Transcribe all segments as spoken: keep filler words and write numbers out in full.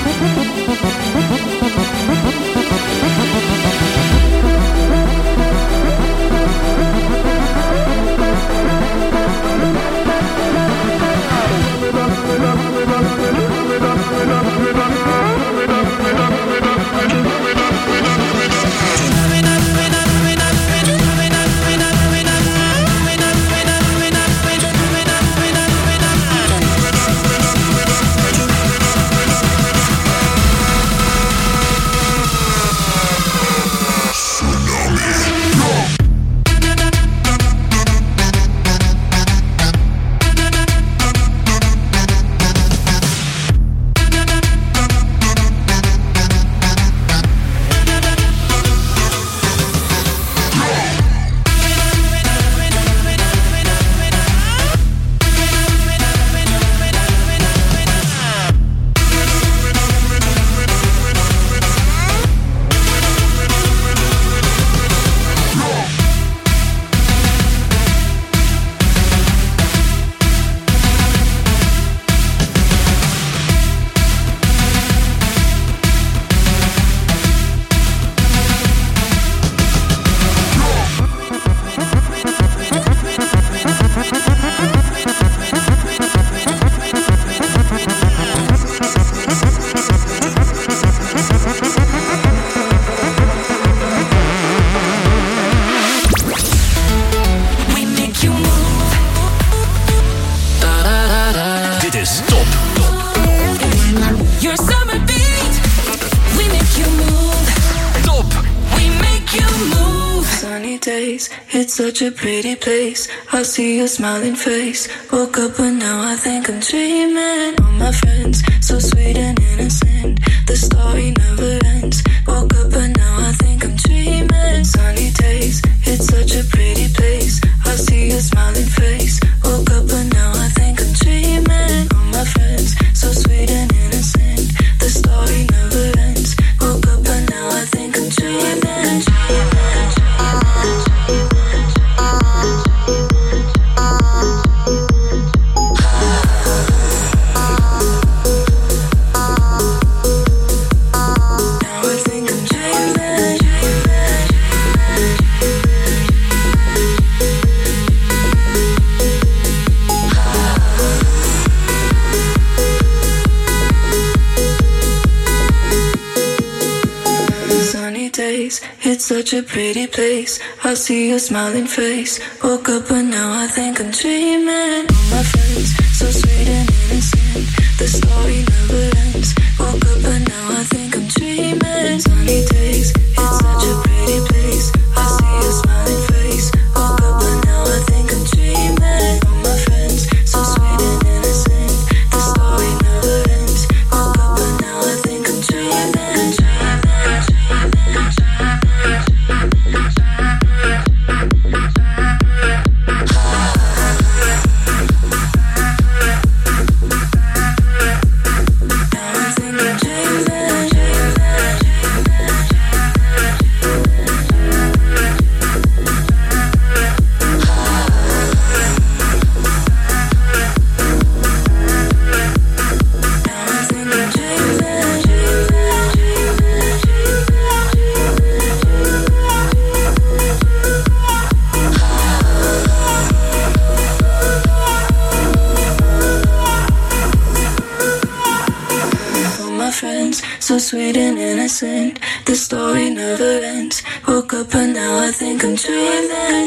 It's such a pretty place. I see your smiling face. Woke up and now I think I'm dreaming. All my friends, so sweet and innocent. The story never ends. Woke up and now I think I'm dreaming. Sunny days, it's such a pretty place. I see your smiling face. Woke up and now I think I'm dreaming. All my friends, so sweet and innocent. The story never ends. Woke up and now I think I'm dreaming. It's such a pretty place. I see your smiling face. Woke up and now I think I'm dreaming. All my friends, so sweet and innocent. The story never ends. Woke up and now I think I'm dreaming. Sunny days, it's such a pretty place. I see your smiling face. Woke up and now I think I'm dreaming. All my friends, so sweet and innocent. The story never ends. Woke up and now I think I'm dreaming. So sweet and innocent, the story never ends. Woke up and now I think I'm dreaming.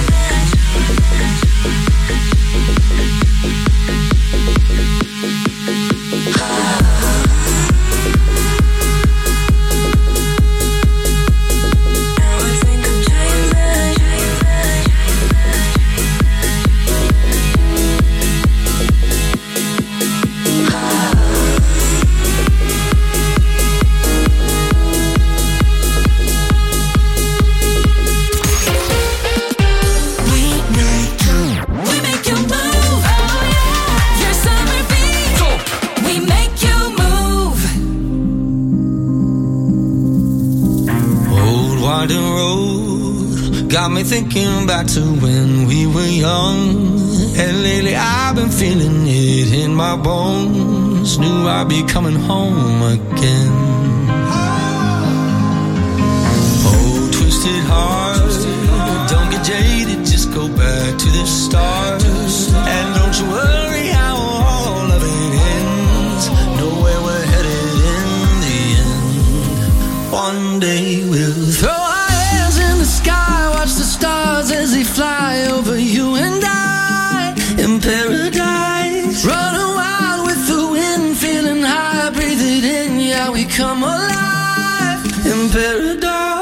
Got me thinking back to when we were young, and lately I've been feeling it in my bones. friends knew I'd be coming home again. Oh, twisted heart, don't get jaded, just go back to the start. And don't you worry how all of it ends, know where we're headed in the end. One day we'll throw our hands in the sky, watch the stars as they fly over you and I in paradise. Running wild with the wind, feeling high, breathe it in, yeah, we come alive in paradise.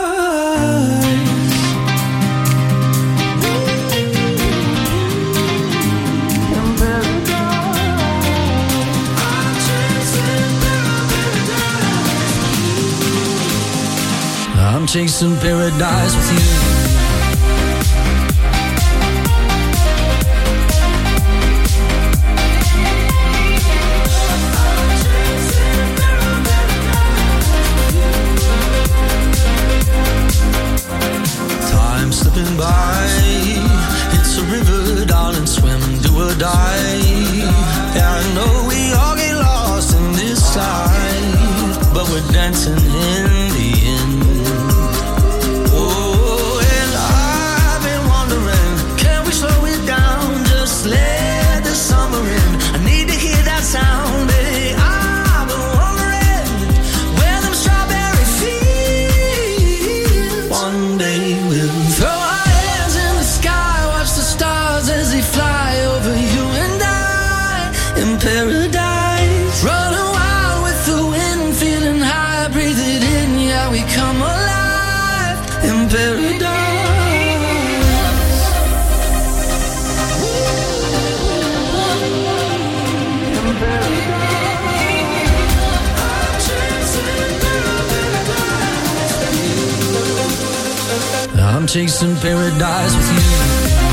I'm chasing paradise with you. Time slipping by, it's a river, darling, swim, do or die. Yeah, I know we all get lost in this life, but we're dancing in the end. Let the summer in, I need to hear that sound, baby. I've been wondering where them strawberry fields. One day we'll throw our hands in the sky, watch the stars as they fly over you and I in paradise. Running wild with the wind, feeling high, breathe it in, yeah, we come alive in paradise. I'm chasing paradise with you.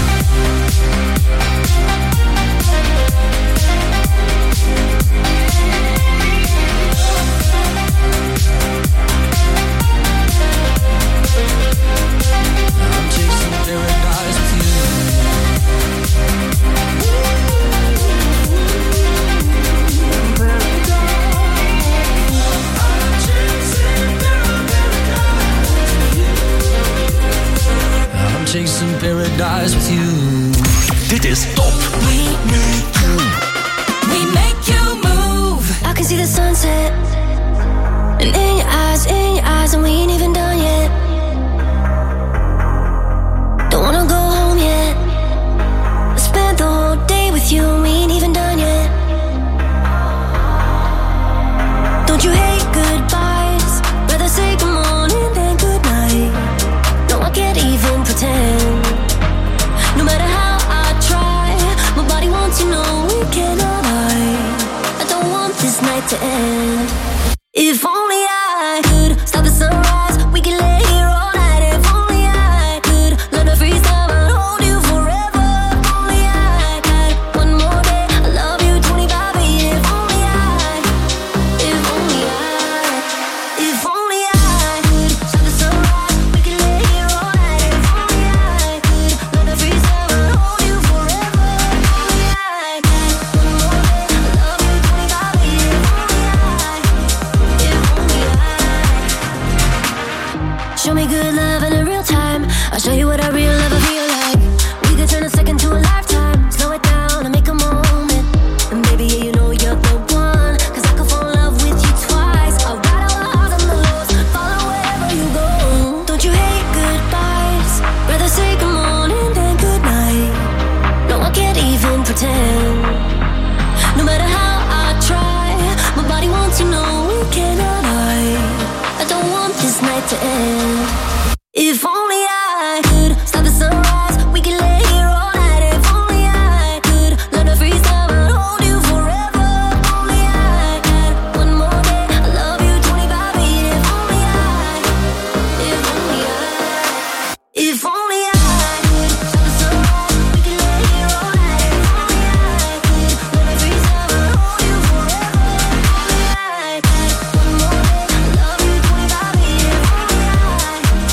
I'm chasing paradise with chasing paradise with you. Dit is top. We make you, we make you move. I can see the sunset, and in your eyes, in your eyes, and we ain't even done yet. Don't wanna go home yet. I spent the whole day with you, and we ain't even done yet. Don't you hate goodbyes? Rather say good morning than good night. No, I can't even pretend. No matter how I try, my body wants you, know we cannot hide. I don't want this night to end. If only I could stop the sunrise, we could lay here all night. If only I could learn to freeze time and hold you forever. If only I had one more day, I love you twenty-five a year. If only I, if only I, if only I could stop the sunrise, we could lay here all night. If only I could learn to freeze time and hold you forever. If only I had one more day, I love you twenty-five a year. If only I, if only I. Show me good love in a real time. I'll show you what a real lover feel like. We could turn a second to a lifetime. Slow it down and make a moment. And baby, yeah, you know you're the one. Cause I could fall in love with you twice. I'll ride all the highs and the lows, follow wherever you go. Don't you hate goodbyes? Rather say good morning than good night. No, I can't even pretend. No matter how I try, my body wants you, know we cannot hide. I don't want this night to end. If only I could stop the sunrise, we could lay here all night. If only I could learn to freeze time and hold you forever. If only I had one more day, I love you twenty-five a year. If only I, if only I, if only I could stop the sunrise, we could lay here all night. If only I could learn to freeze time and hold you forever. If only I had one more day, I love you twenty-five a year. If only I, if only I.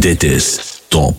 Greatest Top.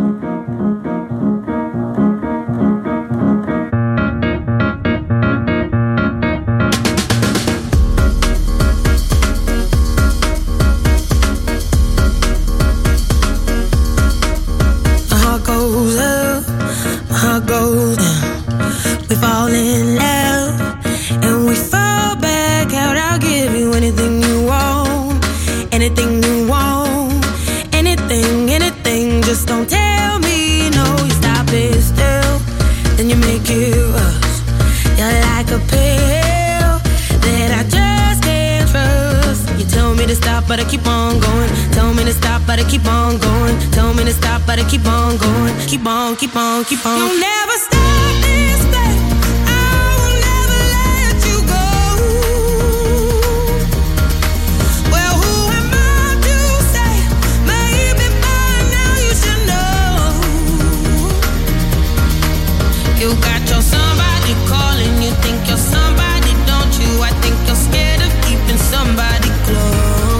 But I keep on going. Tell me to stop, but I keep on going. Tell me to stop, but I keep on going. Keep on, keep on, keep on. You'll never stop this thing. I will never let you go. Well, who am I to say? Maybe by now you should know. You got your somebody calling. You think you're somebody, don't you? I think you're scared of keeping somebody close.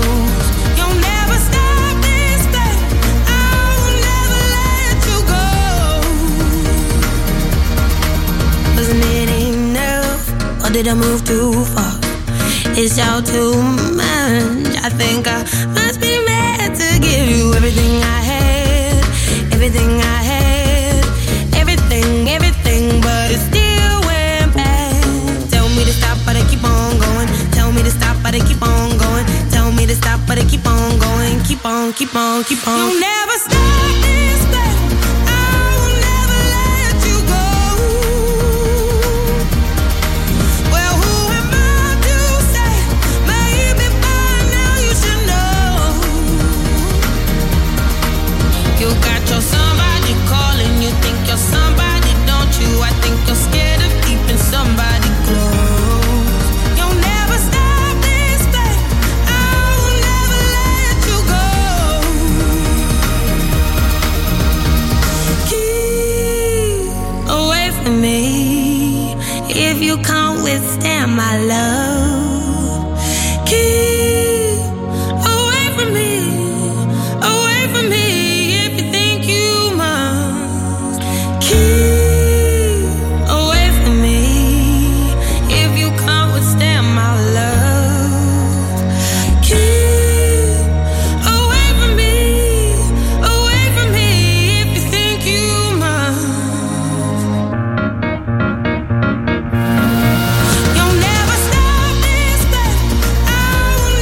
Did I move too far? It's all too much. I think I must be mad to give you everything I had, everything I had, everything, everything, but it still went bad. Tell me to stop, but I keep on going. Tell me to stop, but I keep on going. Tell me to stop, but I keep on going. Keep on, keep on, keep on. You'll never stop this thing. Somebody calling, you think you're somebody, don't you? I think you're scared of keeping somebody close. You'll never stop this thing. I will never let you go. Keep away from me if you can't withstand my love. Keep away from me, away from me. You'll never stop this thing. I will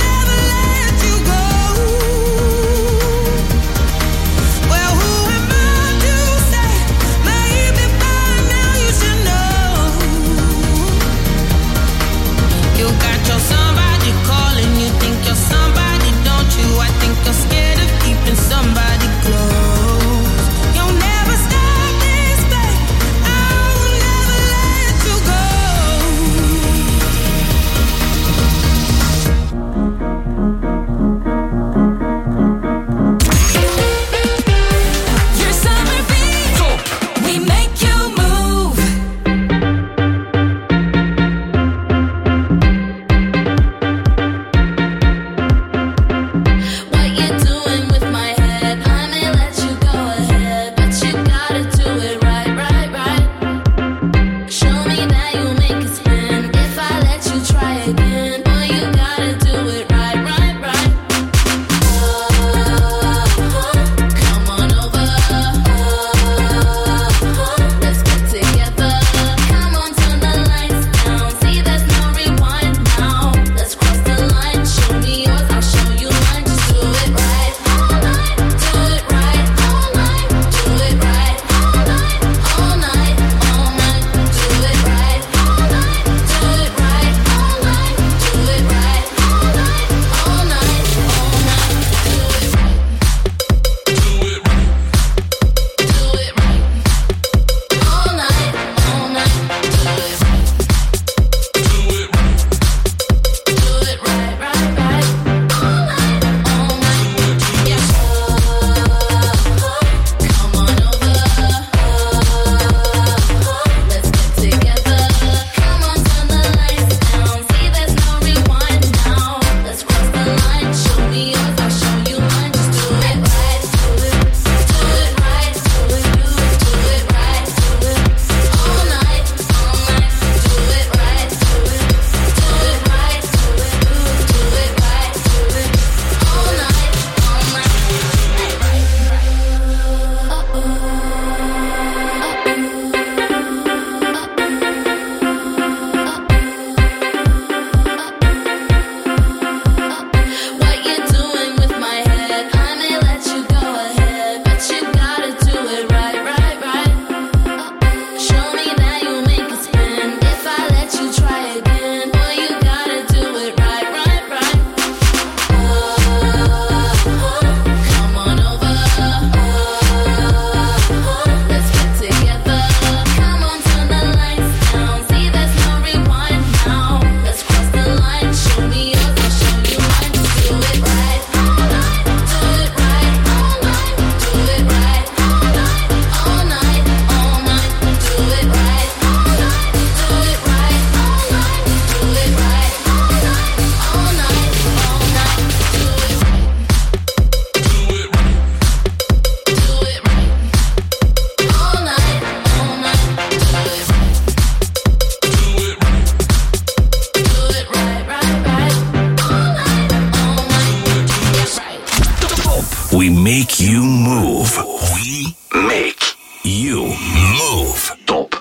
you move. We make you move. Top.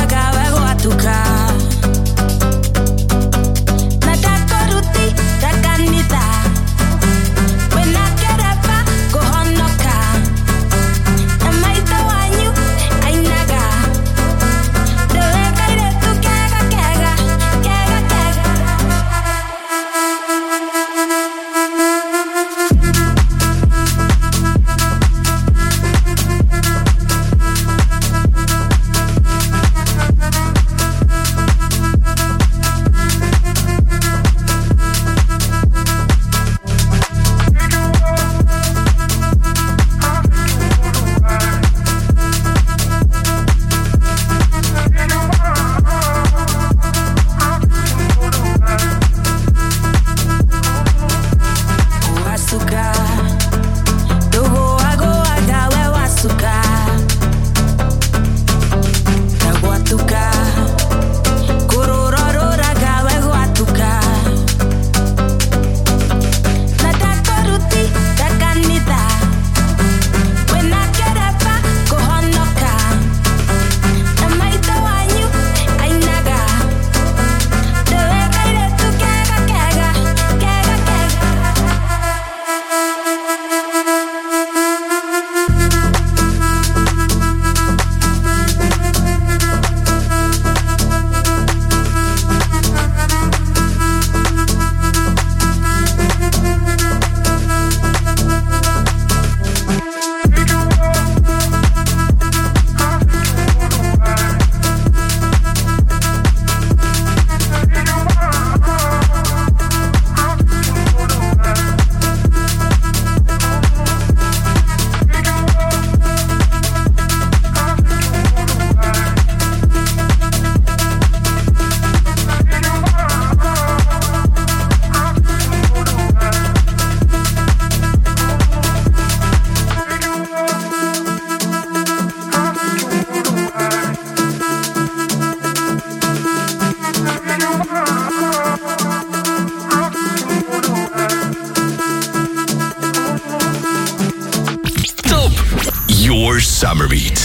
Nataka ruti, taka Summer Beat.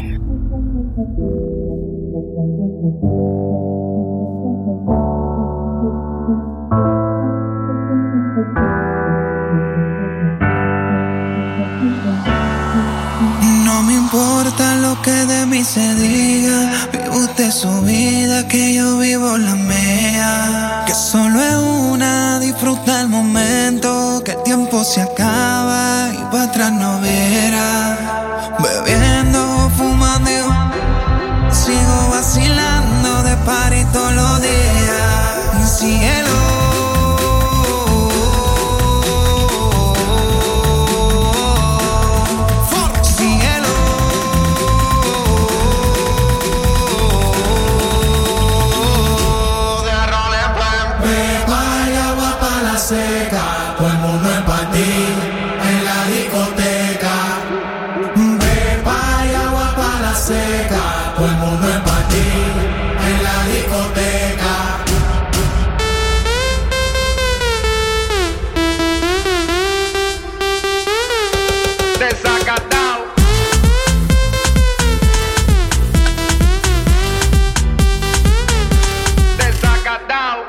No me importa lo que de mí se diga, vive usted su vida, que yo vivo la mía. Que solo es una, disfruta el momento, que el tiempo se acaba y para atrás no verá. Bebiendo, fumando, sigo vacilando de party todos los días. Cielo. Seca, todo el mundo en panty, en la discoteca. Beba y agua para la seca, todo el mundo en panty, en la discoteca. Desacatao. Desacatao.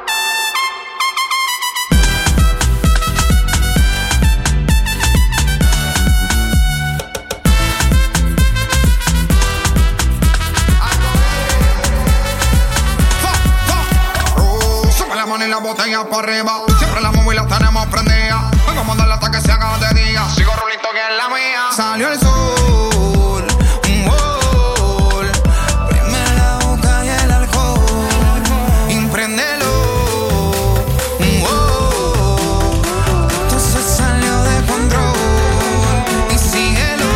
Y la botella para arriba, siempre la móvil la tenemos prendida. Vengo a mandarla hasta que se haga de día. Sigo rulito que es la mía. Salió el sol, un gol. Prime la boca y el alcohol. Impréndelo, un gol. Entonces salió de control. Y síguelo.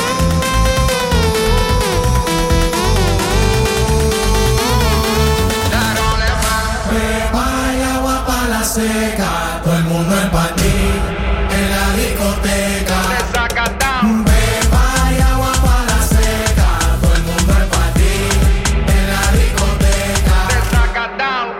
Seca, todo el mundo en panty, en la discoteca. Beba y agua para la seca, todo el mundo en panty, en la discoteca. Desacatao.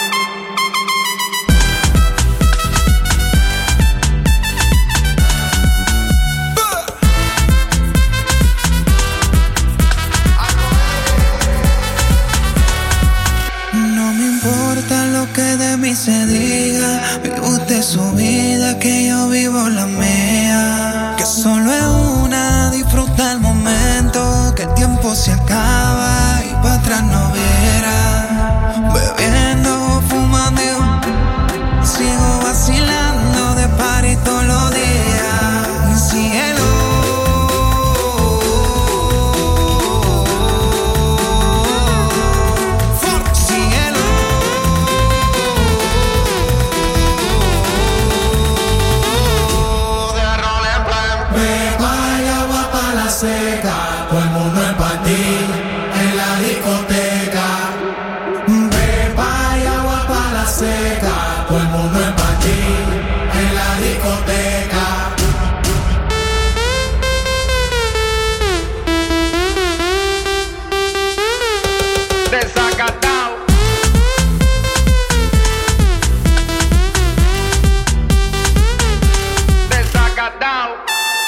No me importa lo que de mí se diga, vive usted su vida, que yo vivo la mía. Que solo es una, disfruta el momento, que el tiempo se acaba y para atrás no verá. Bebiendo, fumando, sigo vacilando de party todos los días. Cielo. Seca, todo el mundo en panty, en la discoteca. Beba y agua para la seca, todo el mundo en panty, en la discoteca. Desacatao. Desacatao.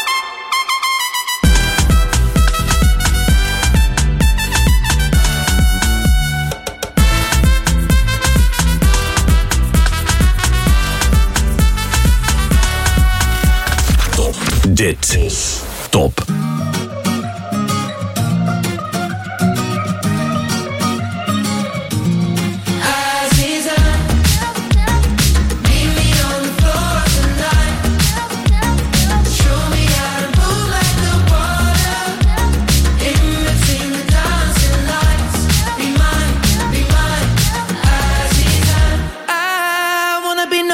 Dit is Top.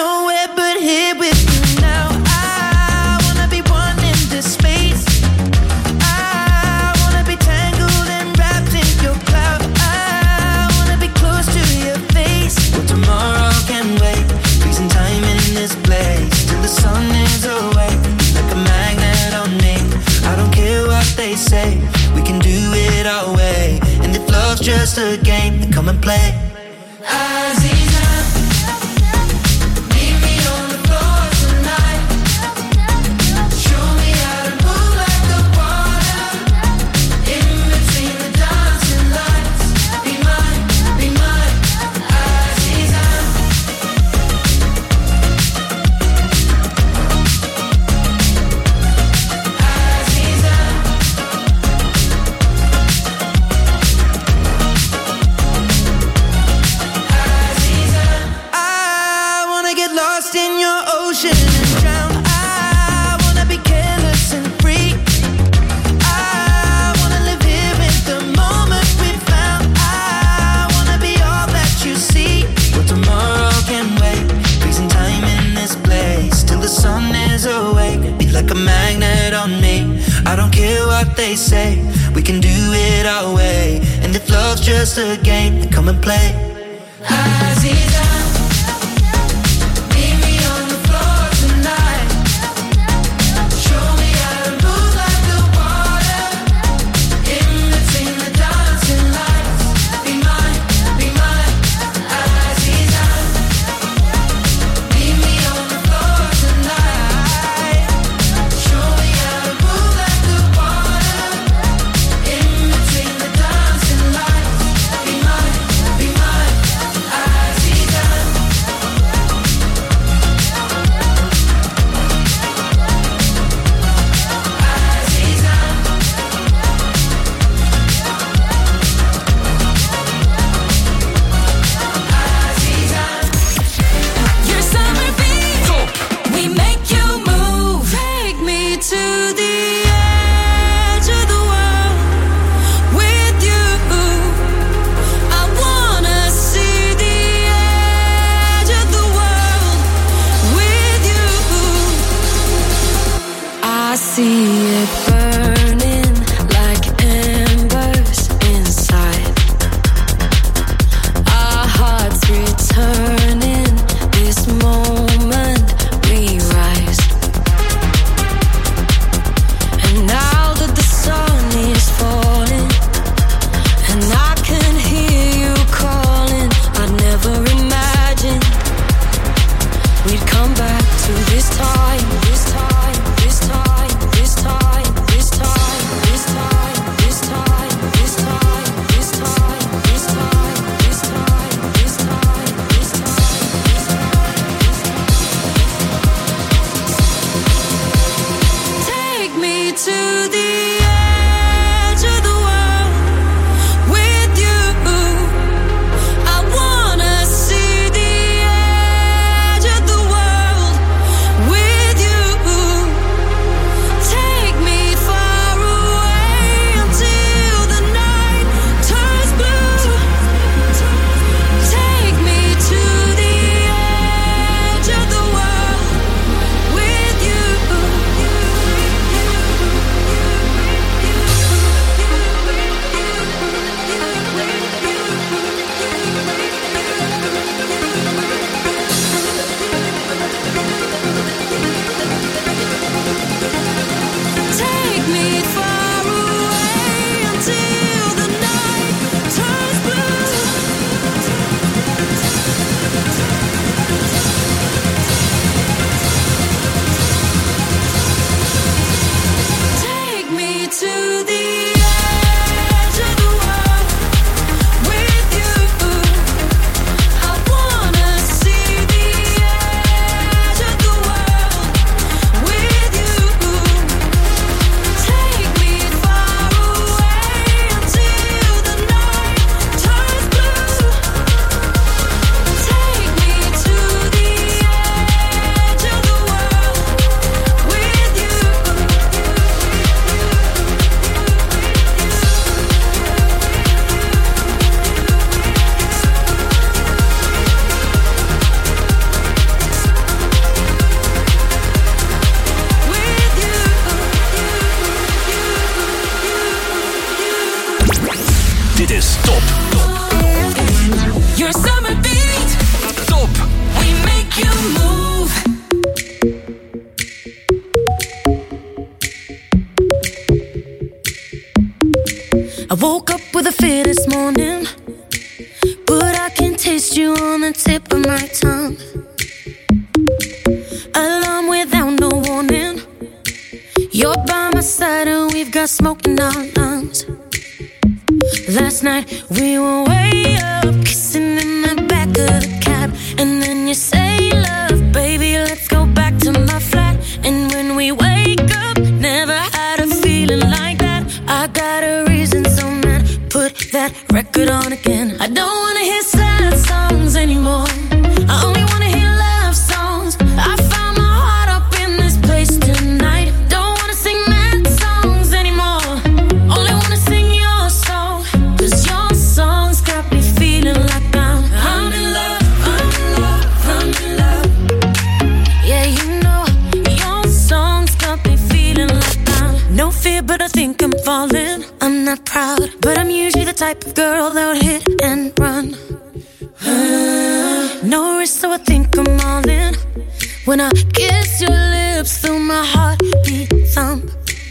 Be nowhere but here with you now. I wanna be one in this space. ocean and drown. I wanna be careless and free. I wanna live here in the moment we found. I wanna be all that you see. But tomorrow can wait. Freezing time in this place till the sun is awake. Be like a magnet on me. I don't care what they say. We can do it our way. And if love's just a game, then come and play. Aziza, meet me on the floor tonight. Show me how to move like the water. In between the dancing lights. Be mine, be mine, Aziza. Meet me on the floor tonight. Show me how to move like the water. In between the dancing lights. Be mine, be mine, Aziza. Aziza. Aziza. Your summer beat. We make you move. Take me to the edge of the world with you. I wanna see the edge of the world with you. I see it burning like embers inside. Our hearts returning. This moment we rise. And now that the sun is falling, and I can hear you calling, I'd never imagined we'd come back to this time, this time, this time, this time, this time, this time, this time, this time, this time, this time, this time, this time, this time. Take me to the edge of the world with you. I wanna see the edge of the world with you. Take me far away until the night turns blue. Take me to the edge of the world with you. Take me far away until the night turns blue. Take me to the edge of the world with you. I wanna see the edge of the world with you. Take me far away until the night turns blue. Take me to the edge of the world with you. Dit is Top. Your summer beat. Top. We make you move. I woke up with a fear this morning, but I can taste you on the tip of my tongue. Alarm without no warning. You're by my side and we've got smoke in our lungs. Last night we were way up, kissing in the back of the cab. And then you say, love, baby, let's go back to my flat. And when we wake up, never had a feeling like that. I got a reason, so man, put that record on again. I don't wanna hear sad songs anymore. I only wanna hear love songs. I found my not proud, but I'm usually the type of girl that would hit and run. No risk, so I think I'm all in. When I kiss your lips, feel my heartbeat thump.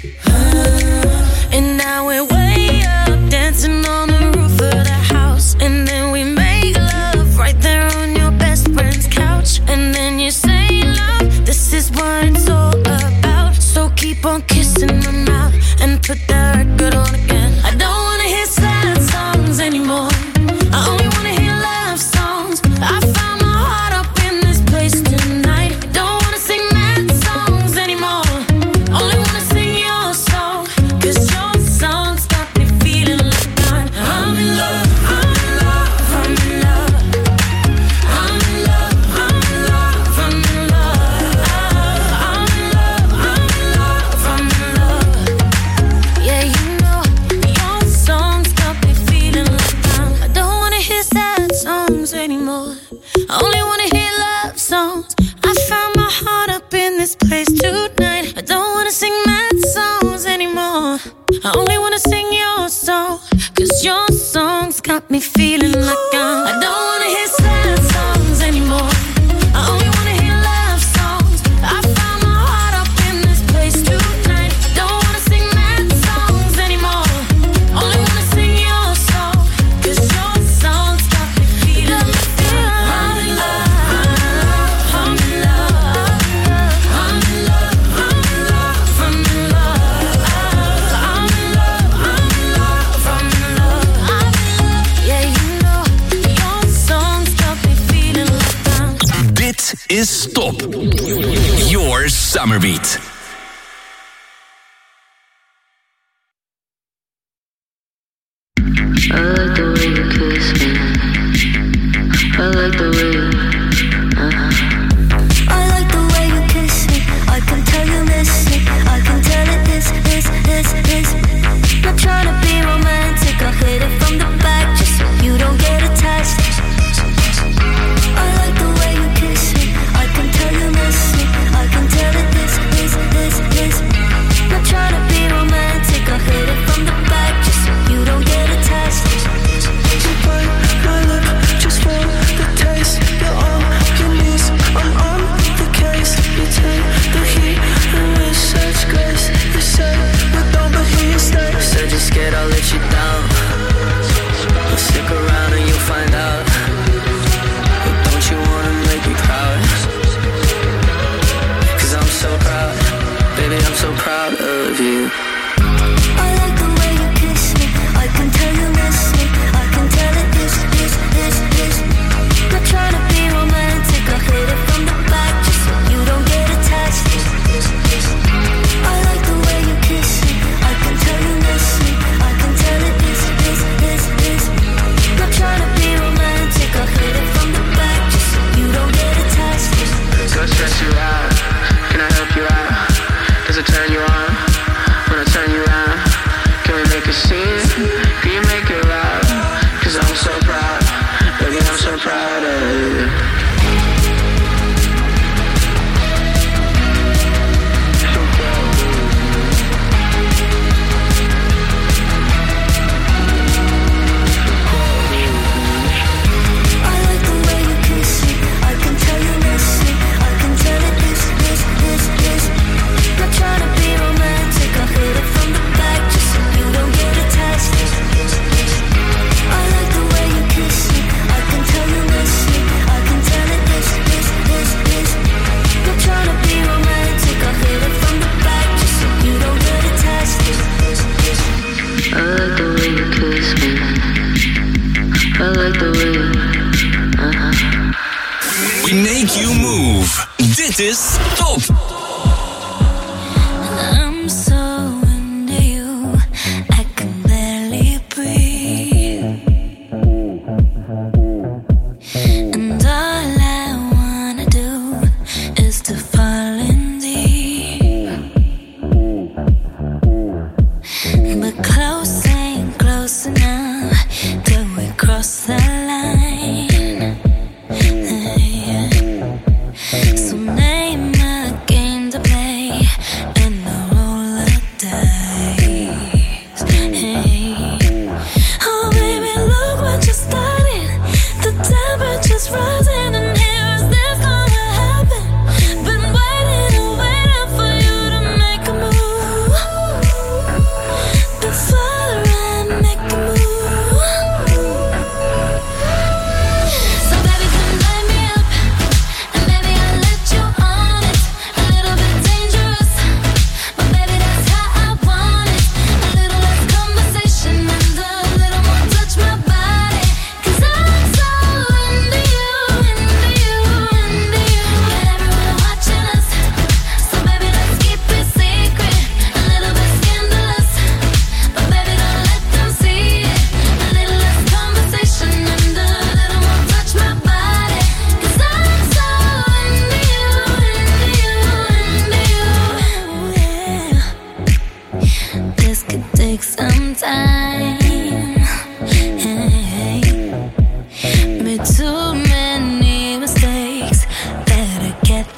And now we're way up, dancing on the roof of the house. And then we make love right there on your best friend's couch. And then you say, love, this is what it's all about. So keep on kissing my mouth and put that record on again. I don't wanna hear sad songs anymore. I only wanna hear love songs. I found my heart up in this place tonight. Don't wanna sing mad songs anymore. Only wanna sing your song. Cause your songs got me feeling like I'm, I'm in love, I'm in love, I'm in love. I'm in love, I'm in love, I'm in love. I'm in love, I'm in love, I'm in love. Yeah, you know, your songs got me feeling like I'm, I don't wanna hear sad songs anymore. I only wanna hear love songs. I found my heart up in this place tonight. I don't wanna sing mad songs anymore. I only wanna sing your song. Cause your songs got me feeling like I'm, I don't wanna hear sad songs anymore. I only wanna hear love songs. I found my heart up in this place tonight. I don't wanna sing mad songs anymore. Only wanna sing your song. Cause your songs got me feeling like I'm in love. I'm in love. I'm in love. I'm in love. I'm in love. I'm in love. I'm in love. I'm in love. I'm in love. Yeah, you know, your songs got me feeling like I'm. Dit is Stop. Your Summer Beat. I like the way you kiss me. I like the way you, uh-huh. I like the way you kiss me. I can tell you miss it. I can tell it is, is, is, is. Not trying to be romantic. I hit it from the back just so you don't get attached. I like the way you kiss me. I can tell you miss it. I can tell it is, is, is, is. Not trying to be romantic. I hit it from the back just so you don't get attached. You bite my lip just for the taste. You're on your knees, I'm on the case. You take the heat and with such grace. You say we don't, but here you stay. Said you're scared I'll let you down. Well, stick around and you'll find out. But don't you wanna make me proud? Cause I'm so proud. Baby, I'm so proud of you. I like the way you kiss me. I can tell you miss me. I can tell it is, is, is, is. Not trying to be romantic. I hit it from the back just so you don't get attached. I like the way you kiss me. I can tell you miss me. I can tell it is, is, is, is. Not trying to be romantic. I hit it from the back just so you don't get attached. Go stress you out. Can I help you out? Does it turn you on? When I turn you around, can we make a scene? Can you make it loud? Cause I'm so proud. Baby, I'm so proud of you. So proud of you. I like the way you kiss me. I can tell you miss me. I can tell it is, is, is, is. Not trying to be romantic. I hit it from the back just so you don't get attached. I like the way you kiss me. I can tell you miss me. I can tell it is, is, is, is. Not trying to be romantic. I hit it from the back just so you don't get attached. I like the way you kiss me. I like the way you, uh-huh. We make you move. Dit is Stop. I'm so into you, I can barely breathe. And all I wanna do is to fall in deep. But close ain't close enough till we cross the line. So name again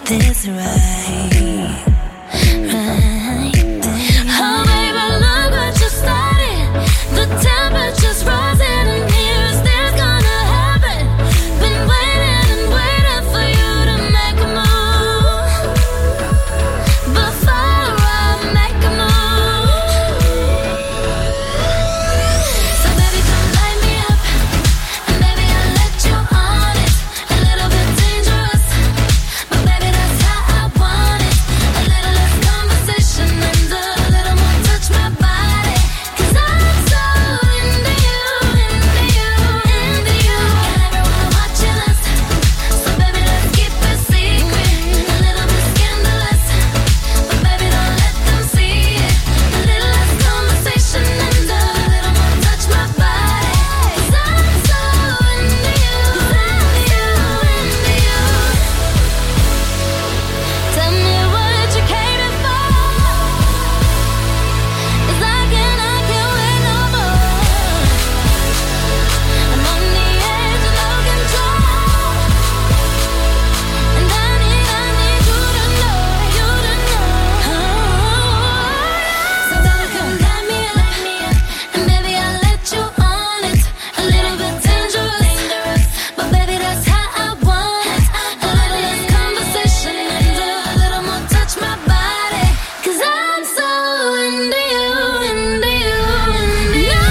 this right, right. Oh baby, look what you started. The temperature's rising and here's this gonna happen. Been waiting and waiting for you to make a move before I make a move. So baby, come light me up, and baby I'll let you on it. A little bit dangerous, but baby that's how I want it. A little less conversation and a little more touch my body. 'Cause I'm so into you, into you, into you. And everyone watching us, so baby let's keep it secret. A little bit scandalous, but baby don't let them see it. A little less conversation and a little more touch my body. 'Cause I'm so into you, into you, into you. Tell me what you cater for, 'cause I can't, I can't wait no more. I'm on the edge of no control, and I need, I need you to know, you to know. So baby, come light me up, and baby I'll let you on it. A little bit dangerous, but baby that's how I want it. A little less conversation and a little more touch my body. 'Cause I'm so into you, into you, into you.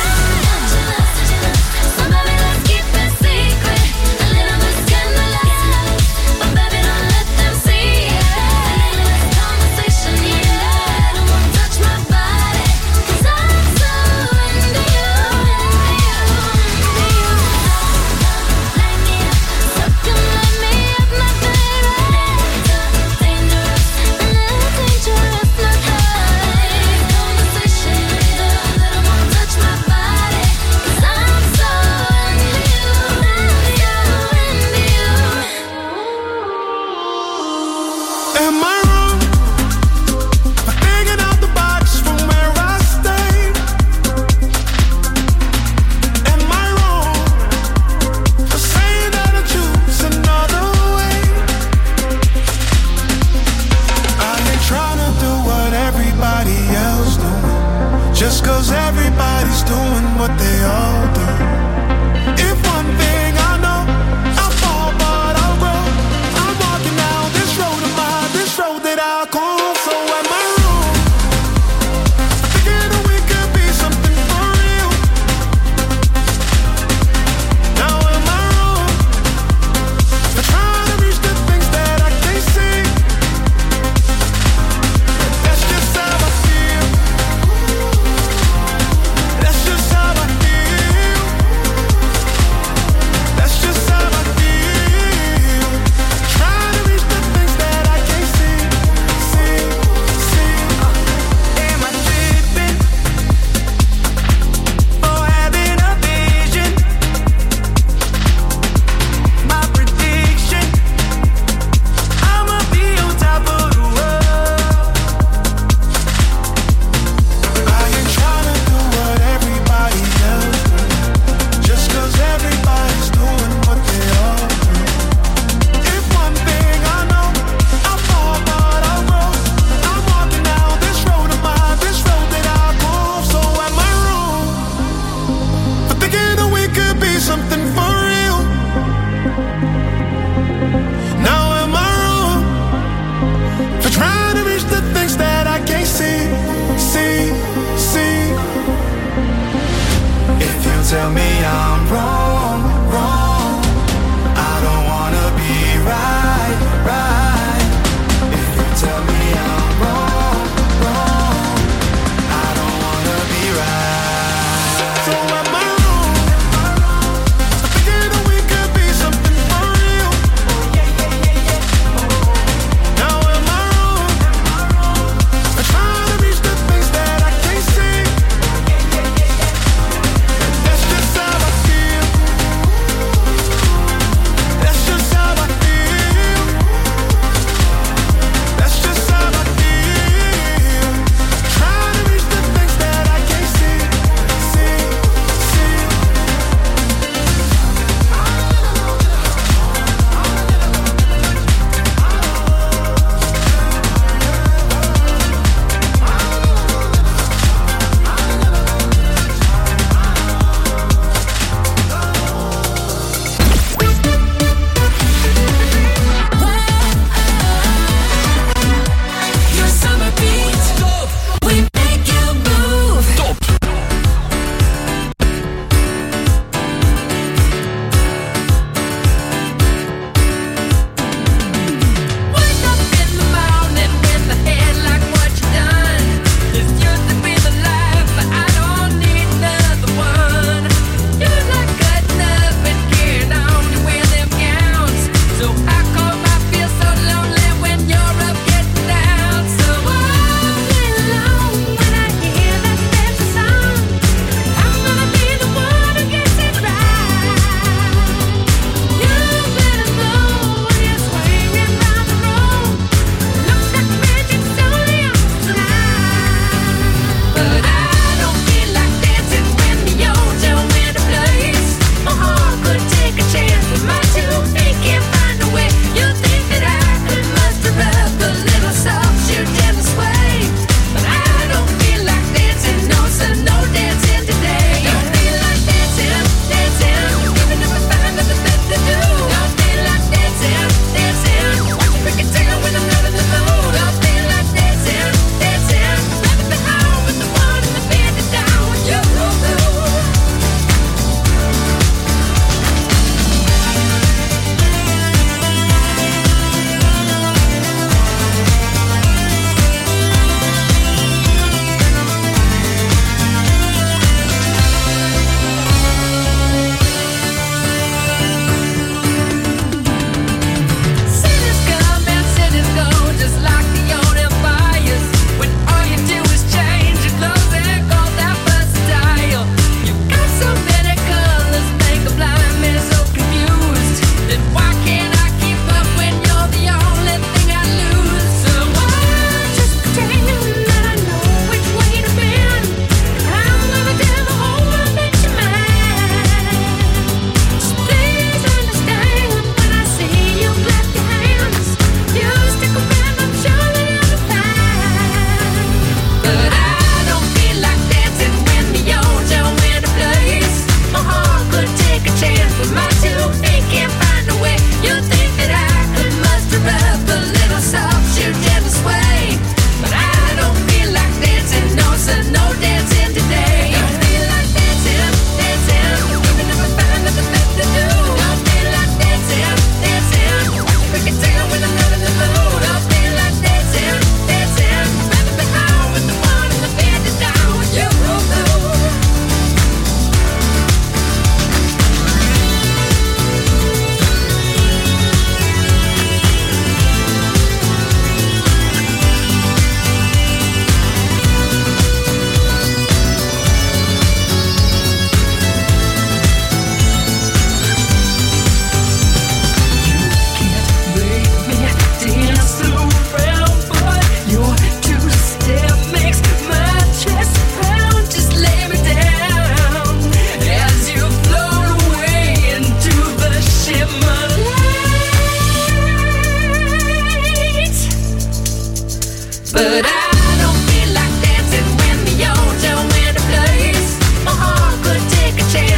So baby let's keep it secret. A little bit scandalous, but baby don't let them see it. A little less conversation, yeah, a little more touch my body. 'Cause I'm so into you, into you, into you. Light me up, so come light me up, my baby. Dangerous, dangerous, not high. Conversation and a little more touch my body. 'Cause I'm so into you, into you, into you. Am I wrong for thinking out the box from where I stay? Am I wrong for saying that I choose another way? I ain't trying to do what everybody else doing, just 'cause everybody's doing what they all